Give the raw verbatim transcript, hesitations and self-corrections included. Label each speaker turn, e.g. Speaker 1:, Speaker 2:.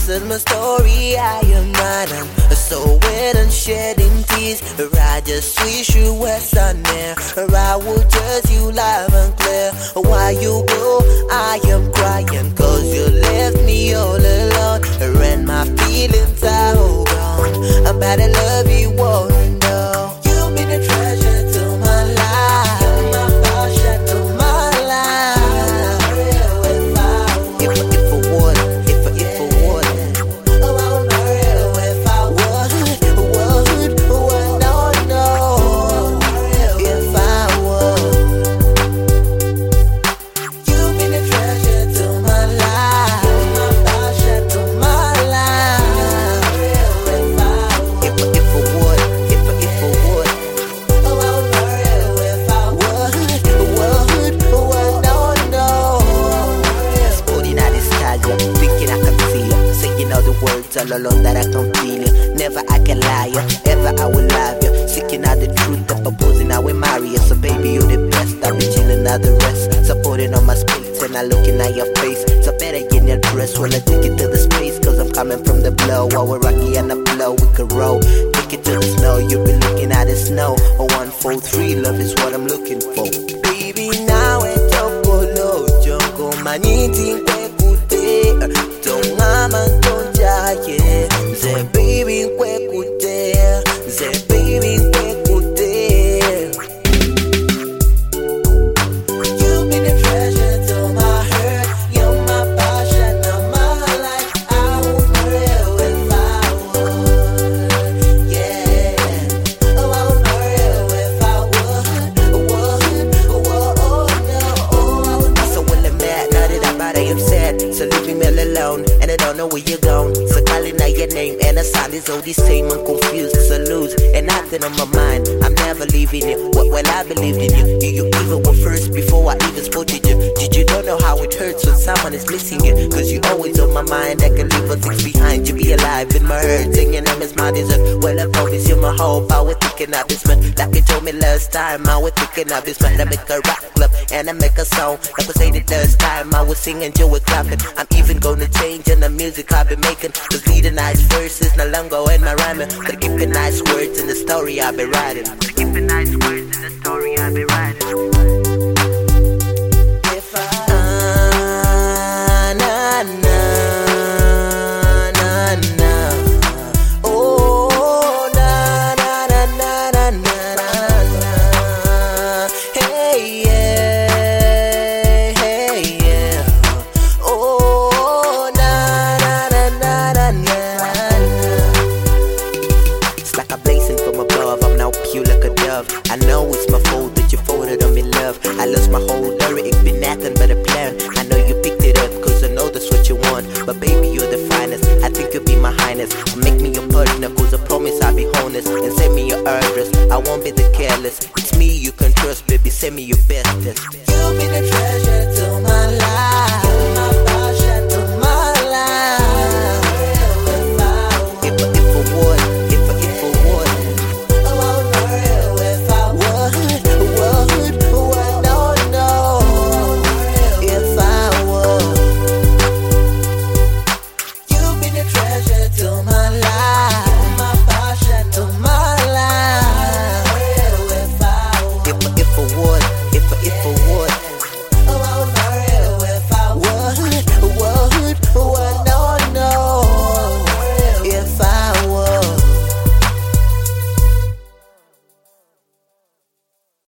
Speaker 1: this is my story, I am not an so wet and shedding tears. Or I just wish you were sunny, or I would just you live and clear. While you go, I am crying, cause you left me all alone. And my feelings are all gone. I'm about to love you, wanna know. You've been a treasure to my life, you're my passion to my life. If I, if I would, if I, if I would, oh, I would marry you if I would, would, would, no, no, if I would. You've been a treasure to my life, you're my passion to my life. If I, if I would, if I, if I would, oh, I would marry you if I would, would, would, no, no. Sporting out this tiger, thinking I can see you, saying all the words all alone that I can feel you. Never I can lie you, ever I will love you. Seeking out the truth of opposing I will marry you. So baby you're the best, I'll be chilling out the rest. Supporting on my space and I looking at your face. So better get your dress when I take it to the space. Cause I'm coming from the blow, while we're rocky and the blow we can roll. Take it to the snow, you'll be looking at the snow. A one, four, three, love is what I'm looking for. Baby now it's Jokolo, Jongo Maniti Kwekute, Don't mama don't jaye. Say baby kwekute, say baby kwekute. You've been a treasure to my heart, you're my passion of my life. I would marry you if I would, yeah. Oh, I would marry you if I would, would, would, oh no, oh I would. So will I'm mad, now that I'm out, I am sad. So leave me all alone, and I don't know where you're going. So calling out your name, and the sound is all the same. I'm confused, so lose, and nothing on my mind. I'm never leaving you. What well, I believed in you. You, you even were first before I even spotted you. Did you don't know how it hurts when someone is missing you? Cause you always on my mind. I can leave all things behind. You be alive in my heart, and your name is my dessert. Well, I promise you my hope. I was thinking of this man, like you told me last time. I was thinking of this man. I make a rock club and I make a song. Like I said the last time, I was singing, you were clapping. I'm even gonna change in the music I've been making. Cause leading nice verses, no longer in my rhyming. But keep the nice words in the story I've been writing. Keep the nice words in the story I've been writing. If I, ah, na, na, na, na. Oh, na, na, na, na, na, na, na. Hey, yeah, hey, yeah. Oh, na, na, na, na, na, na. It's like a blazing from above, I'm now pure like a dove. I know it's my fault that you folded on me, love. I lost my whole lyric, it's been nothing but a plan. I know you picked it up, cause I know that's what you want. But baby, you're the finest, I think you'll be my highness. Make me your partner, cause I promise I'll be honest. And send me your address, I won't be the careless. It's me you can trust, baby, send me your bestest. You've been a treasure.